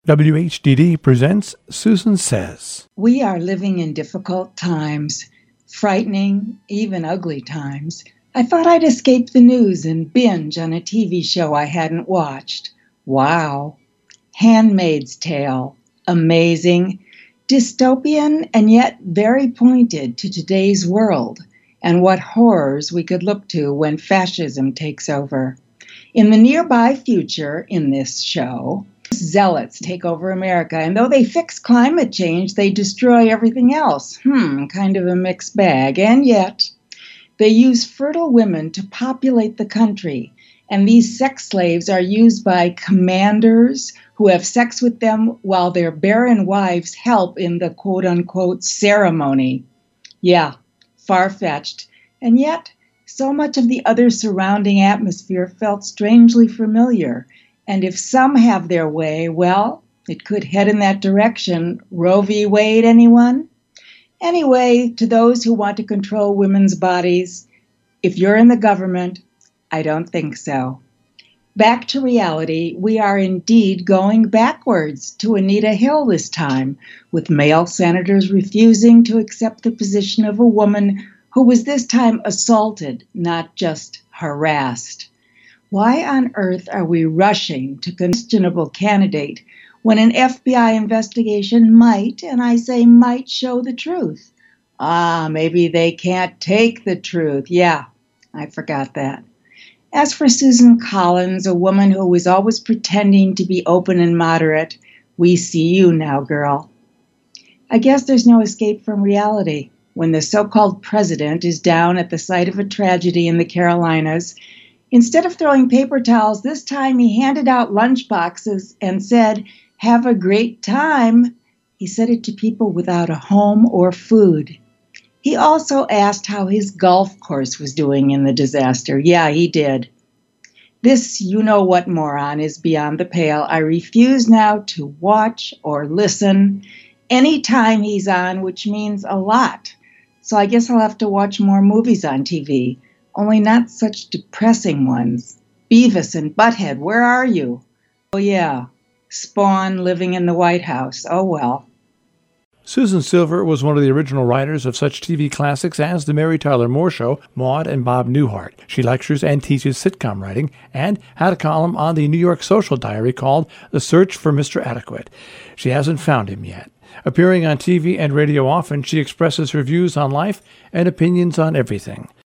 WHDD presents Susan Says. We are living in difficult times, frightening, even ugly times. I thought I'd escape the news and binge on a TV show I hadn't watched. Wow. Handmaid's Tale. Amazing, dystopian, and yet very pointed to today's world and what horrors we could look to when fascism takes over. In the nearby future, in this show, zealots take over America, and though they fix climate change, they destroy everything else. Kind of a mixed bag. And yet, they use fertile women to populate the country, and these sex slaves are used by commanders who have sex with them while their barren wives help in the quote-unquote ceremony. Yeah, far-fetched. And yet, so much of the other surrounding atmosphere felt strangely familiar. And if some have their way, well, it could head in that direction. Roe v. Wade, anyone? Anyway, to those who want to control women's bodies, if you're in the government, I don't think so. Back to reality, we are indeed going backwards to Anita Hill this time, with male senators refusing to accept the position of a woman who was this time assaulted, not just harassed. Why on earth are we rushing to questionable candidate when an FBI investigation might, and I say might, show the truth? Maybe they can't take the truth. Yeah, I forgot that. As for Susan Collins, a woman who was always pretending to be open and moderate, we see you now, girl. I guess there's no escape from reality. When the so-called president is down at the site of a tragedy in the Carolinas, instead of throwing paper towels, this time he handed out lunch boxes and said, "Have a great time." He said it to people without a home or food. He also asked how his golf course was doing in the disaster. Yeah, he did. This you-know-what moron is beyond the pale. I refuse now to watch or listen any time he's on, which means a lot. So I guess I'll have to watch more movies on TV. Only not such depressing ones. Beavis and Butthead, where are you? Oh yeah, Spawn living in the White House. Oh well. Susan Silver was one of the original writers of such TV classics as The Mary Tyler Moore Show, Maude and Bob Newhart. She lectures and teaches sitcom writing and had a column on the New York Social Diary called The Search for Mr. Adequate. She hasn't found him yet. Appearing on TV and radio often, she expresses her views on life and opinions on everything.